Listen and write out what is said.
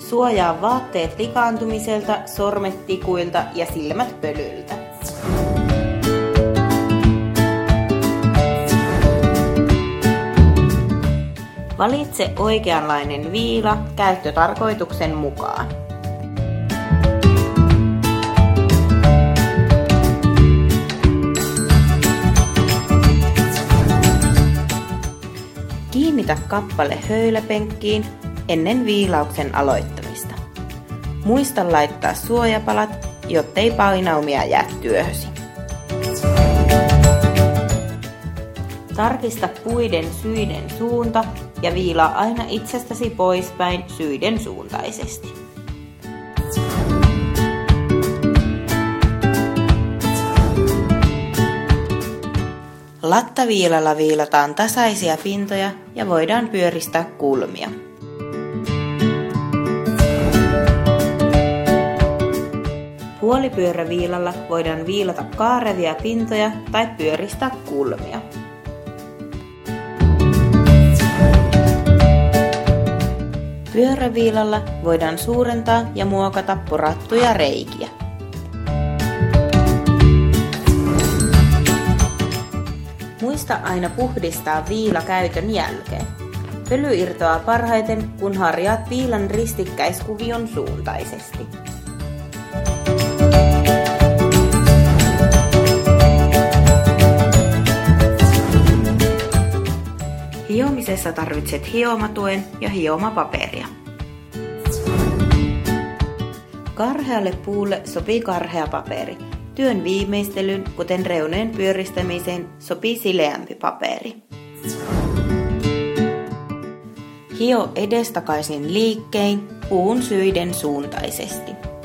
Suojaa vaatteet likaantumiselta, sormet tikuilta ja silmät pölyltä. Valitse oikeanlainen viila käyttötarkoituksen mukaan. Kiinnitä kappale höyläpenkkiin ennen viilauksen aloittamista. Muista laittaa suojapalat, jottei painaumia jää työhösi. Tarkista puiden syiden suunta ja viilaa aina itsestäsi poispäin syiden suuntaisesti. Lattaviilalla viilataan tasaisia pintoja ja voidaan pyöristää kulmia. Puolipyöräviilalla voidaan viilata kaarevia pintoja tai pyöristää kulmia. Pyöräviilalla voidaan suurentaa ja muokata porattuja reikiä. Muista aina puhdistaa viila käytön jälkeen. Pöly irtoaa parhaiten, kun harjaat viilan ristikkäiskuvion suuntaisesti. Hiomisessa tarvitset hiomatuen ja hiomapaperia. Karhealle puulle sopii karhea paperi. Työn viimeistelyyn, kuten reunojen pyöristämiseen, sopii sileämpi paperi. Hio edestakaisin liikkein puun syiden suuntaisesti.